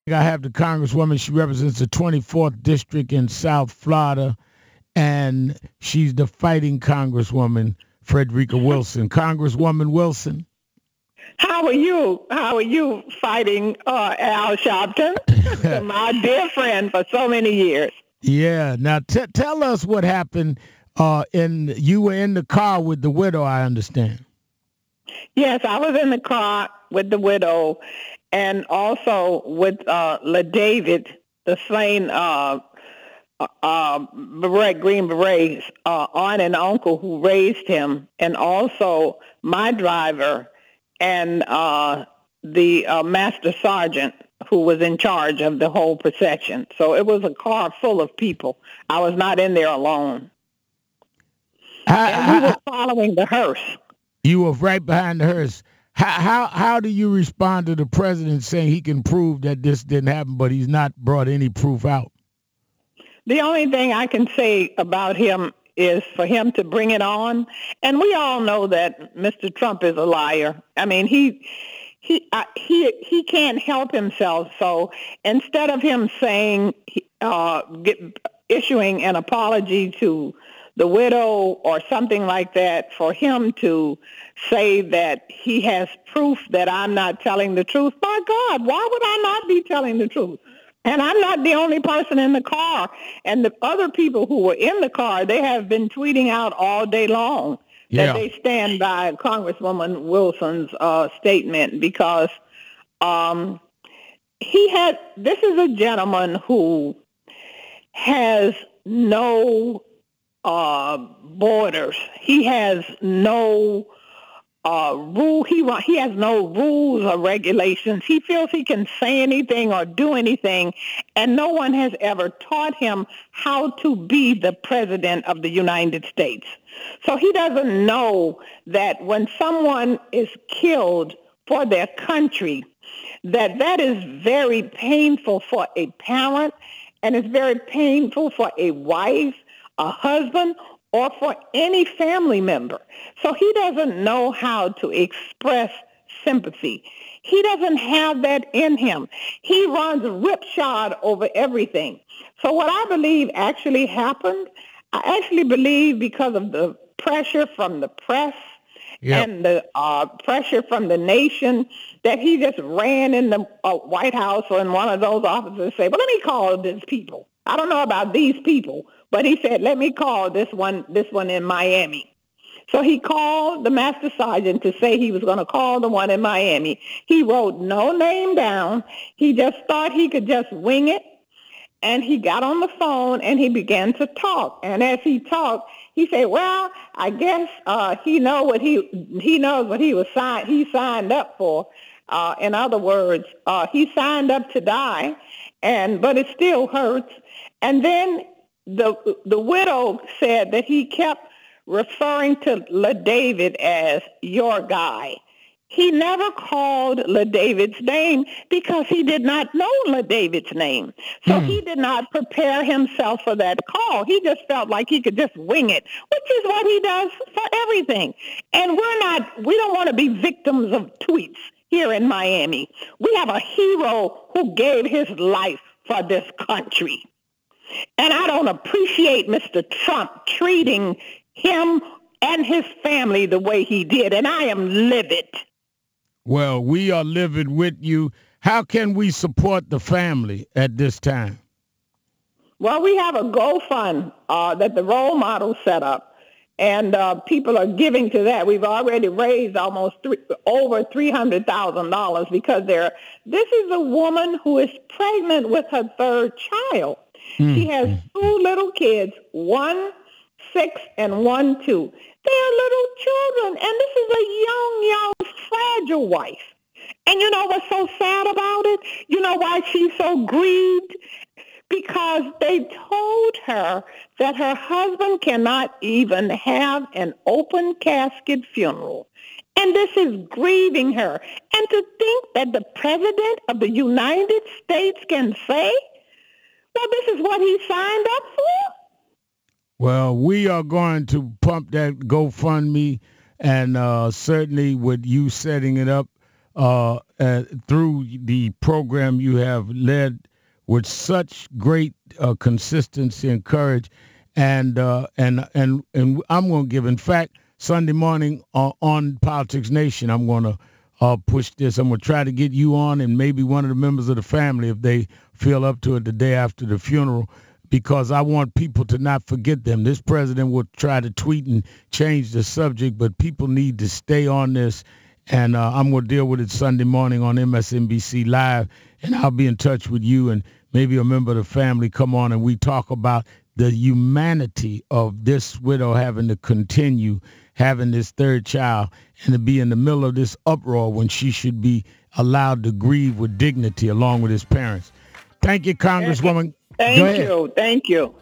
I have the Congresswoman. She represents the 24th District in South Florida, and she's the fighting Congresswoman, Frederica Wilson. Congresswoman Wilson. How are you? How are you fighting Al Sharpton, my dear friend for so many years? Yeah. Now tell us what happened. You were in the car with the widow, I understand. Yes, I was in the car with the widow, and also with LaDavid, the slain Green Berets, aunt and uncle who raised him, and also my driver and the master sergeant who was in charge of the whole procession. So it was a car full of people. I was not in there alone. And we were following the hearse. You were right behind the hearse. How do you respond to the president saying he can prove that this didn't happen, but he's not brought any proof out? The only thing I can say about him is for him to bring it on. And we all know that Mr. Trump is a liar. I mean, he can't help himself. So instead of him saying, issuing an apology to the widow or something like that, for him to say that he has proof that I'm not telling the truth, my God, why would I not be telling the truth? And I'm not the only person in the car. And the other people who were in the car, they have been tweeting out all day long that they stand by Congresswoman Wilson's statement, because this is a gentleman who has no borders. He has no rule. He has no rules or regulations. He feels he can say anything or do anything, and no one has ever taught him how to be the president of the United States. So he doesn't know that when someone is killed for their country, that is very painful for a parent, and it's very painful for a wife, a husband, or for any family member. So he doesn't know how to express sympathy. He doesn't have that in him. He runs ripshod over everything. So what I believe actually happened, I actually believe because of the pressure from the press and the pressure from the nation, that he just ran in the White House or in one of those offices and said, well, let me call these people. I don't know about these people, but he said, let me call this one in Miami. So he called the master sergeant to say he was going to call the one in Miami. He wrote no name down. He just thought he could just wing it. And he got on the phone and he began to talk. And as he talked, he said, well, I guess he knows what he signed up for. In other words, he signed up to die, but it still hurts. And then the widow said that he kept referring to LaDavid as your guy. He never called LaDavid's name because he did not know LaDavid's name. So he did not prepare himself for that call. He just felt like he could just wing it, which is what he does for everything. And we don't want to be victims of tweets here in Miami. We have a hero who gave his life for this country. And I don't appreciate Mr. Trump treating him and his family the way he did. And I am livid. Well, we are livid with you. How can we support the family at this time? Well, we have a GoFund that the role model set up, and people are giving to that. We've already raised over $300,000 because this is a woman who is pregnant with her third child. She has two little kids, 1, 6, and 1, 2. They're little children, and this is a young, fragile wife. And you know what's so sad about it? You know why she's so grieved? Because they told her that her husband cannot even have an open casket funeral. And this is grieving her. And to think that the president of the United States can say, well, this is what he signed up for? Well, we are going to pump that GoFundMe, and certainly with you setting it up, through the program you have led with such great consistency and courage, and I'm going to give. In fact, Sunday morning on Politics Nation, I'm going to push this. I'm going to try to get you on, and maybe one of the members of the family, if they feel up to it, the day after the funeral, because I want people to not forget them. This president will try to tweet and change the subject, but people need to stay on this. And I'm going to deal with it Sunday morning on MSNBC Live, and I'll be in touch with you and maybe a member of the family come on, and we talk about the humanity of this widow having to continue having this third child and to be in the middle of this uproar when she should be allowed to grieve with dignity along with his parents. Thank you, Congresswoman. Thank you.